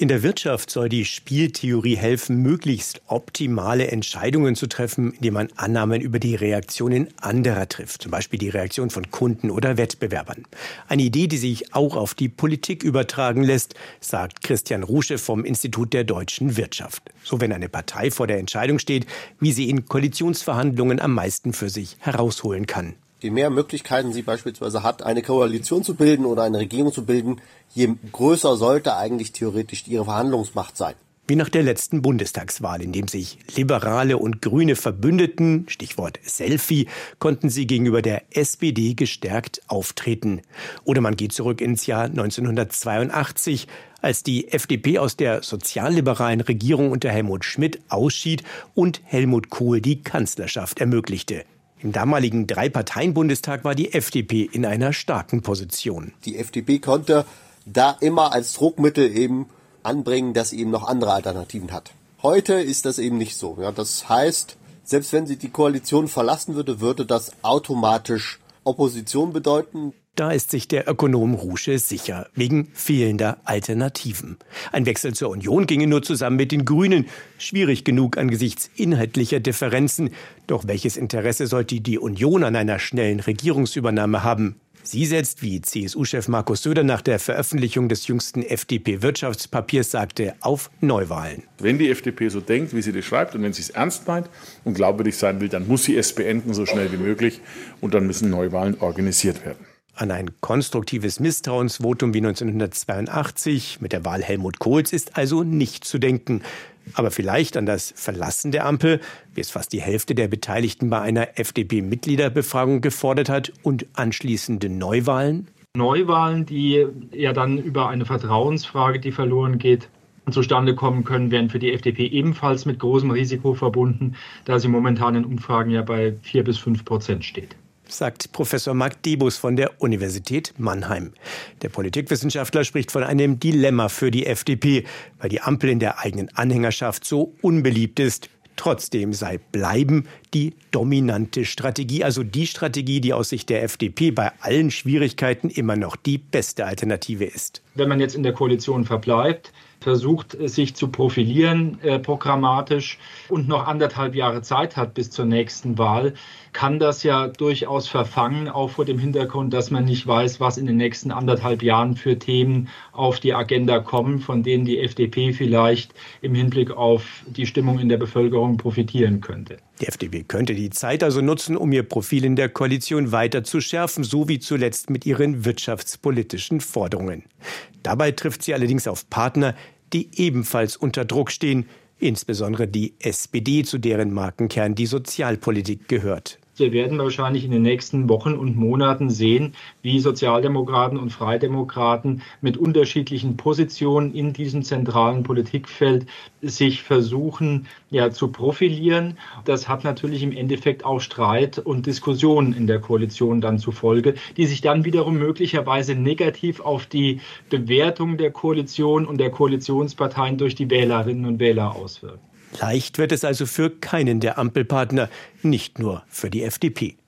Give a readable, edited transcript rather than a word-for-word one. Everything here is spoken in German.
In der Wirtschaft soll die Spieltheorie helfen, möglichst optimale Entscheidungen zu treffen, indem man Annahmen über die Reaktionen anderer trifft, zum Beispiel die Reaktion von Kunden oder Wettbewerbern. Eine Idee, die sich auch auf die Politik übertragen lässt, sagt Christian Rusche vom Institut der deutschen Wirtschaft. So, wenn eine Partei vor der Entscheidung steht, wie sie in Koalitionsverhandlungen am meisten für sich herausholen kann. Je mehr Möglichkeiten sie beispielsweise hat, eine Koalition zu bilden oder eine Regierung zu bilden, je größer sollte eigentlich theoretisch ihre Verhandlungsmacht sein. Wie nach der letzten Bundestagswahl, in dem sich Liberale und Grüne verbündeten, Stichwort Selfie, konnten sie gegenüber der SPD gestärkt auftreten. Oder man geht zurück ins Jahr 1982, als die FDP aus der sozialliberalen Regierung unter Helmut Schmidt ausschied und Helmut Kohl die Kanzlerschaft ermöglichte. Im damaligen Drei-Parteien-Bundestag war die FDP in einer starken Position. Die FDP konnte da immer als Druckmittel eben anbringen, dass sie eben noch andere Alternativen hat. Heute ist das eben nicht so. Ja, das heißt, selbst wenn sie die Koalition verlassen würde, würde das automatisch Opposition bedeuten. Da ist sich der Ökonom Rusche sicher, wegen fehlender Alternativen. Ein Wechsel zur Union ginge nur zusammen mit den Grünen. Schwierig genug angesichts inhaltlicher Differenzen. Doch welches Interesse sollte die Union an einer schnellen Regierungsübernahme haben? Sie setzt, wie CSU-Chef Markus Söder nach der Veröffentlichung des jüngsten FDP-Wirtschaftspapiers sagte, auf Neuwahlen. Wenn die FDP so denkt, wie sie das schreibt und wenn sie es ernst meint und glaubwürdig sein will, dann muss sie es beenden, so schnell wie möglich. Und dann müssen Neuwahlen organisiert werden. An ein konstruktives Misstrauensvotum wie 1982 mit der Wahl Helmut Kohls ist also nicht zu denken. Aber vielleicht an das Verlassen der Ampel, wie es fast die Hälfte der Beteiligten bei einer FDP-Mitgliederbefragung gefordert hat, und anschließende Neuwahlen? Neuwahlen, die ja dann über eine Vertrauensfrage, die verloren geht, zustande kommen können, wären für die FDP ebenfalls mit großem Risiko verbunden, da sie momentan in Umfragen ja bei 4-5% steht. Sagt Professor Marc Debus von der Universität Mannheim. Der Politikwissenschaftler spricht von einem Dilemma für die FDP, weil die Ampel in der eigenen Anhängerschaft so unbeliebt ist. Trotzdem sei Bleiben die dominante Strategie, also die Strategie, die aus Sicht der FDP bei allen Schwierigkeiten immer noch die beste Alternative ist. Wenn man jetzt in der Koalition verbleibt, versucht sich zu profilieren programmatisch und noch 1,5 Jahre Zeit hat bis zur nächsten Wahl, kann das ja durchaus verfangen, auch vor dem Hintergrund, dass man nicht weiß, was in den nächsten 1,5 Jahren für Themen auf die Agenda kommen, von denen die FDP vielleicht im Hinblick auf die Stimmung in der Bevölkerung profitieren könnte. Die FDP könnte die Zeit also nutzen, um ihr Profil in der Koalition weiter zu schärfen, so wie zuletzt mit ihren wirtschaftspolitischen Forderungen. Dabei trifft sie allerdings auf Partner, die ebenfalls unter Druck stehen, insbesondere die SPD, zu deren Markenkern die Sozialpolitik gehört. Wir werden wahrscheinlich in den nächsten Wochen und Monaten sehen, wie Sozialdemokraten und Freidemokraten mit unterschiedlichen Positionen in diesem zentralen Politikfeld sich versuchen zu profilieren. Das hat natürlich im Endeffekt auch Streit und Diskussionen in der Koalition dann zur Folge, die sich dann wiederum möglicherweise negativ auf die Bewertung der Koalition und der Koalitionsparteien durch die Wählerinnen und Wähler auswirken. Leicht wird es also für keinen der Ampelpartner, nicht nur für die FDP.